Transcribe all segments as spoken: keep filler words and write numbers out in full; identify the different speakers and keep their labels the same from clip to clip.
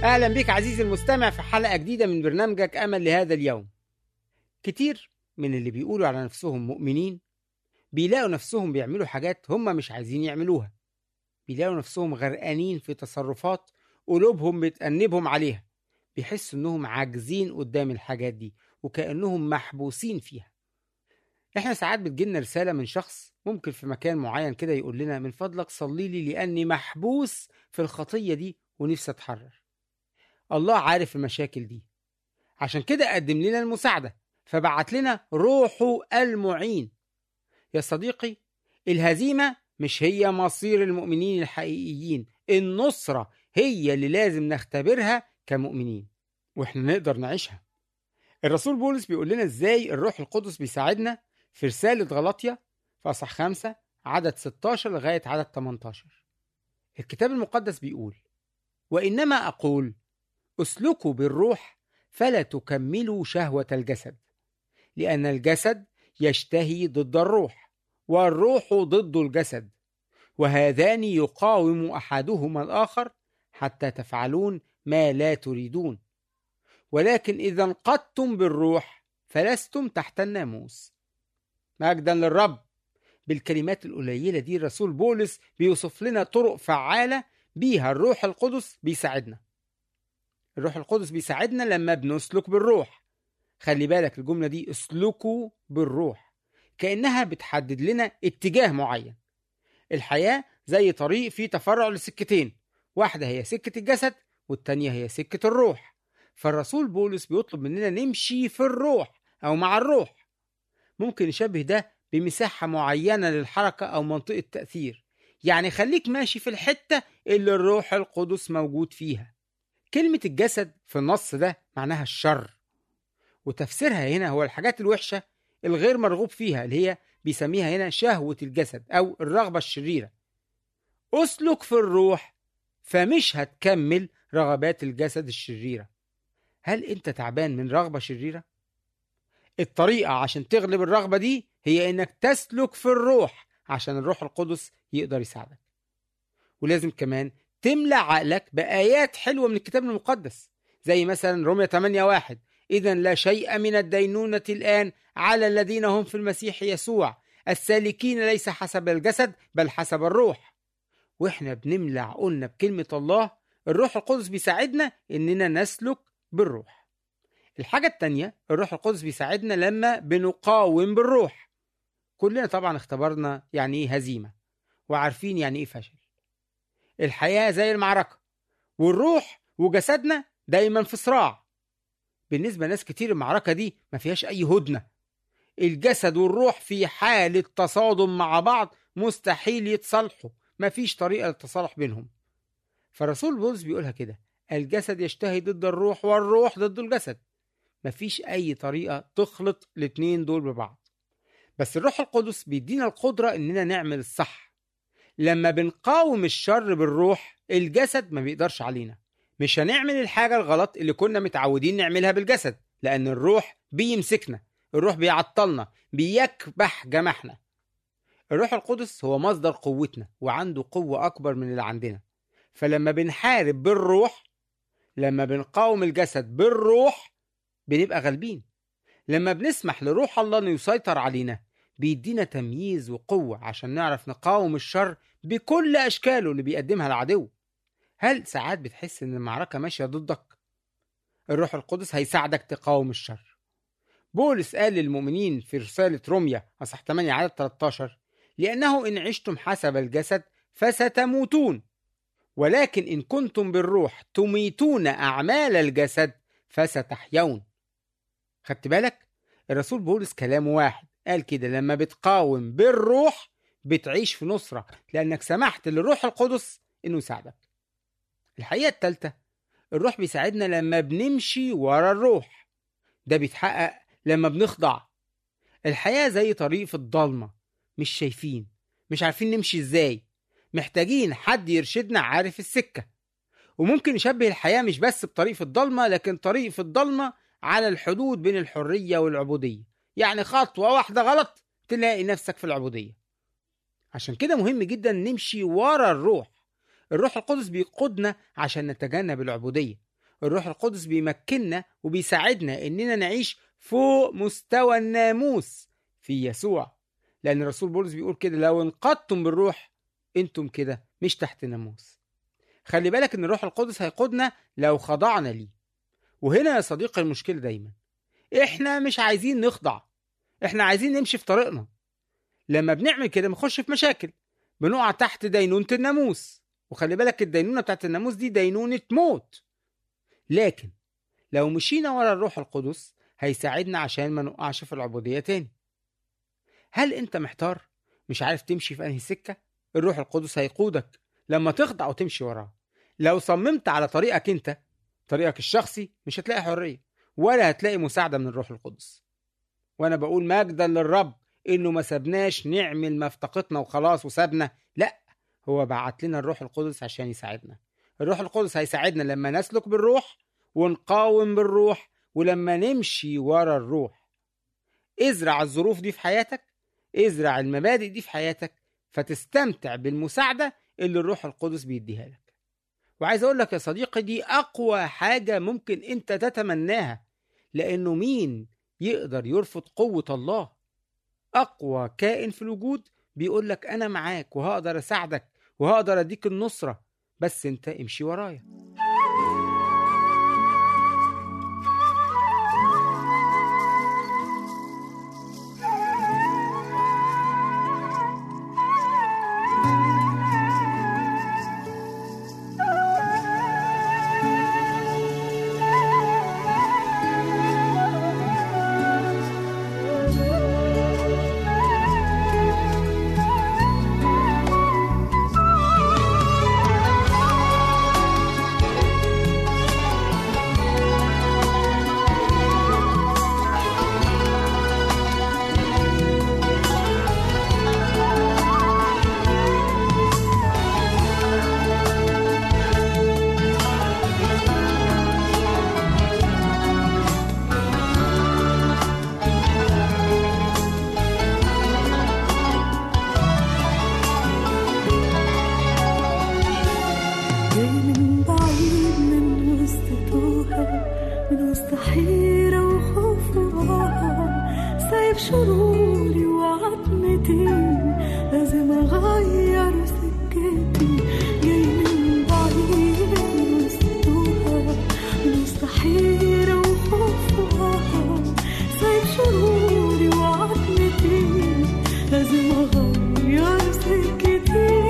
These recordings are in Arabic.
Speaker 1: أهلا بك عزيزي المستمع في حلقة جديدة من برنامجك أمل لهذا اليوم. كتير من اللي بيقولوا على نفسهم مؤمنين بيلاقوا نفسهم بيعملوا حاجات هم مش عايزين يعملوها، بيلاقوا نفسهم غرقانين في تصرفات قلوبهم بتأنبهم عليها، بيحسوا إنهم عاجزين قدام الحاجات دي وكأنهم محبوسين فيها. إحنا ساعات بتجيلنا رسالة من شخص ممكن في مكان معين كده يقول لنا من فضلك صلي لي لأني محبوس في الخطية دي ونفسي أتحرر. الله عارف المشاكل دي، عشان كده قدم لنا المساعدة، فبعت لنا روحه المعين. يا صديقي، الهزيمة مش هي مصير المؤمنين الحقيقيين، النصرة هي اللي لازم نختبرها كمؤمنين وإحنا نقدر نعيشها. الرسول بولس بيقول لنا إزاي الروح القدس بيساعدنا في رسالة غلاطيا في أصحاح خمسة عدد ستاشر لغاية عدد تمنتاشر. الكتاب المقدس بيقول: وإنما أقول اسلكوا بالروح فلا تكملوا شهوة الجسد، لأن الجسد يشتهي ضد الروح والروح ضد الجسد، وهذان يقاوم أحدهما الآخر حتى تفعلون ما لا تريدون. ولكن إذا انقضتم بالروح فلستم تحت الناموس. مجدا للرب. بالكلمات القليلة دي الرسول بولس بيوصف لنا طرق فعالة بيها الروح القدس بيساعدنا. الروح القدس بيساعدنا لما بنسلك بالروح. خلي بالك الجملة دي، اسلكوا بالروح، كأنها بتحدد لنا اتجاه معين. الحياة زي طريق فيه تفرع لسكتين، واحدة هي سكة الجسد والتانية هي سكة الروح. فالرسول بولس بيطلب مننا نمشي في الروح أو مع الروح. ممكن نشبه ده بمساحة معينة للحركة أو منطقة تأثير، يعني خليك ماشي في الحتة اللي الروح القدس موجود فيها. كلمة الجسد في النص ده معناها الشر، وتفسيرها هنا هو الحاجات الوحشة الغير مرغوب فيها، اللي هي بيسميها هنا شهوة الجسد أو الرغبة الشريرة. أسلك في الروح فمش هتكمل رغبات الجسد الشريرة. هل أنت تعبان من رغبة شريرة؟ الطريقة عشان تغلب الرغبة دي هي إنك تسلك في الروح عشان الروح القدس يقدر يساعدك. ولازم كمان تملى عقلك بآيات حلوة من الكتاب المقدس، زي مثلا رومية ثمانية واحد: إذن لا شيء من الدينونة الآن على الذين هم في المسيح يسوع السالكين ليس حسب الجسد بل حسب الروح. وإحنا بنملى عقولنا بكلمة الله، الروح القدس بيساعدنا إننا نسلك بالروح. الحاجة التانية، الروح القدس بيساعدنا لما بنقاوم بالروح. كلنا طبعا اختبرنا يعني إيه هزيمة وعارفين يعني إيه فشل. الحياة زي المعركة، والروح وجسدنا دايما في صراع. بالنسبة لناس كتير المعركة دي ما فيهاش أي هدنة. الجسد والروح في حالة تصادم مع بعض، مستحيل يتصالحوا، ما فيش طريقة للتصالح بينهم. فالرسول بولس بيقولها كده: الجسد يشتهي ضد الروح والروح ضد الجسد. ما فيش أي طريقة تخلط الاتنين دول ببعض. بس الروح القدس بيدينا القدرة إننا نعمل الصح. لما بنقاوم الشر بالروح الجسد ما بيقدرش علينا. مش هنعمل الحاجة الغلط اللي كنا متعودين نعملها بالجسد، لأن الروح بيمسكنا، الروح بيعطلنا، بيكبح جماحنا. الروح القدس هو مصدر قوتنا وعنده قوة أكبر من اللي عندنا. فلما بنحارب بالروح، لما بنقاوم الجسد بالروح، بنبقى غالبين. لما بنسمح لروح الله أنه يسيطر علينا بيدينا تمييز وقوة عشان نعرف نقاوم الشر بكل أشكاله اللي بيقدمها العدو. هل ساعات بتحس إن المعركة ماشية ضدك؟ الروح القدس هيساعدك تقاوم الشر. بولس قال للمؤمنين في رسالة روميا أصحاح ثمانية عدد ثلاثة عشر: لأنه إن عشتم حسب الجسد فستموتون، ولكن إن كنتم بالروح تميتون أعمال الجسد فستحيون. خدت بالك؟ الرسول بولس كلامه واحد، قال كده: لما بتقاوم بالروح بتعيش في نصرة، لأنك سمحت للروح القدس إنه يساعدك. الحقيقة الثالثة، الروح بيساعدنا لما بنمشي ورا الروح. ده بيتحقق لما بنخضع. الحياة زي طريق في الضلمة، مش شايفين، مش عارفين نمشي ازاي، محتاجين حد يرشدنا عارف السكة. وممكن نشبه الحياة مش بس بطريق في الضلمة، لكن طريق في الضلمة على الحدود بين الحرية والعبودية. يعني خطوة واحدة غلط تلاقي نفسك في العبودية. عشان كده مهم جدا نمشي ورا الروح. الروح القدس بيقودنا عشان نتجنب العبودية، الروح القدس بيمكننا وبيساعدنا إننا نعيش فوق مستوى الناموس في يسوع، لأن الرسول بولس بيقول كده: لو انقضتم بالروح انتم كده مش تحت ناموس. خلي بالك إن الروح القدس هيقودنا لو خضعنا ليه. وهنا يا صديقي المشكلة دايما إحنا مش عايزين نخضع، إحنا عايزين نمشي في طريقنا. لما بنعمل كده بنخش في مشاكل، بنقع تحت دينونة الناموس. وخلي بالك الدينونة بتاعت الناموس دي دينونة موت. لكن لو مشينا ورا الروح القدس هيساعدنا عشان ما نقعش في العبودية تاني. هل انت محتار مش عارف تمشي في انهي سكة؟ الروح القدس هيقودك لما تخضع وتمشي وراه. لو صممت على طريقك انت، طريقك الشخصي، مش هتلاقي حرية ولا هتلاقي مساعدة من الروح القدس. وانا بقول مجدا للرب انه ما سابناش نعمل ما في طاقتنا وخلاص وسابنا، لا، هو بعت لنا الروح القدس عشان يساعدنا. الروح القدس هيساعدنا لما نسلك بالروح ونقاوم بالروح ولما نمشي ورا الروح. ازرع الظروف دي في حياتك، ازرع المبادئ دي في حياتك، فتستمتع بالمساعدة اللي الروح القدس بيديها لك. وعايز اقول لك يا صديقي دي اقوى حاجة ممكن انت تتمناها، لانه مين يقدر يرفض قوة الله؟ اقوى كائن في الوجود بيقول لك انا معاك وهقدر اساعدك وهقدر اديك النصرة، بس انت امشي ورايا.
Speaker 2: شروري وعتمتي لازم اغير سكتي، جاي من بعيد وسطوها مستحيرة وخوفها، سايب شروري وعتمتي لازم اغير سكتي.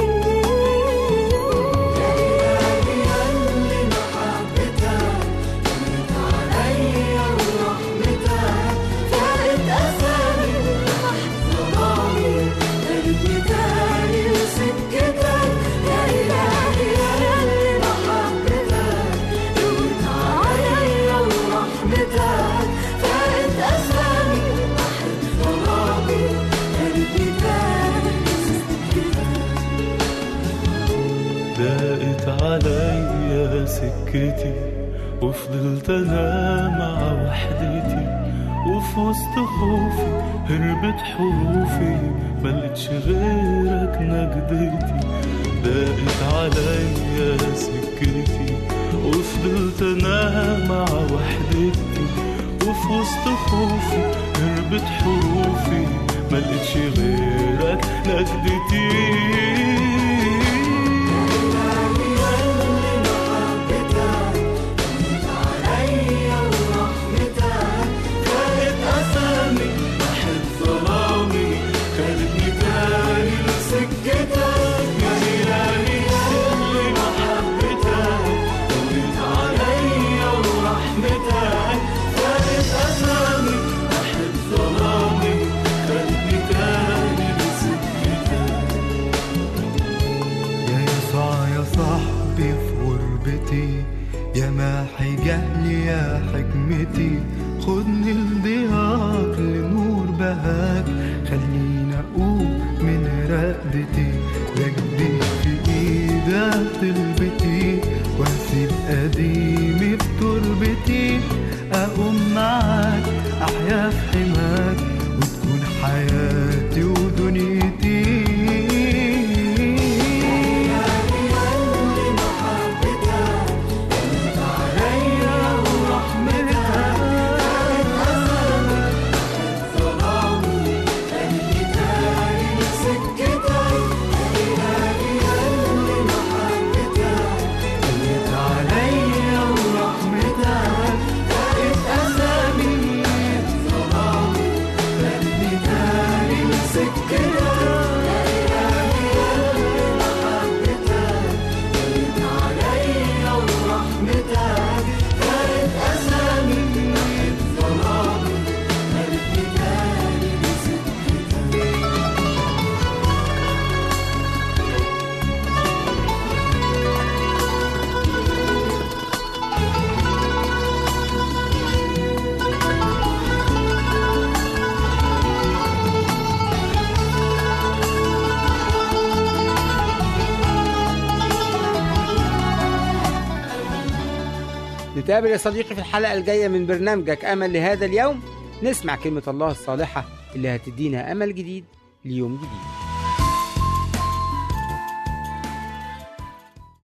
Speaker 3: ضاقت عليا سكتي وفضلت انا مع وحدتي، وفي وسط خوفي هربت حروفي ملقتش غيرك نجدتي. ضاقت عليا سكتي وفضلت انا مع وحدتي، وفي وسط خوفي هربت حروفي ملقتش غيرك نجدتي.
Speaker 4: يا ماحي جهلي يا حكمتي، خدني لضياك لنور بهاك، خليني اقوم من رقبتي، رجلي في ايدك طلبتي، واسيب قديمي في تربتي، اقوم معاك احيا في حماك، وتكون حياتي ودنيتي. عليا
Speaker 1: نتقابل يا صديقي في الحلقة الجاية من برنامجك أمل لهذا اليوم، نسمع كلمة الله الصالحة اللي هتدينا أمل جديد ليوم جديد.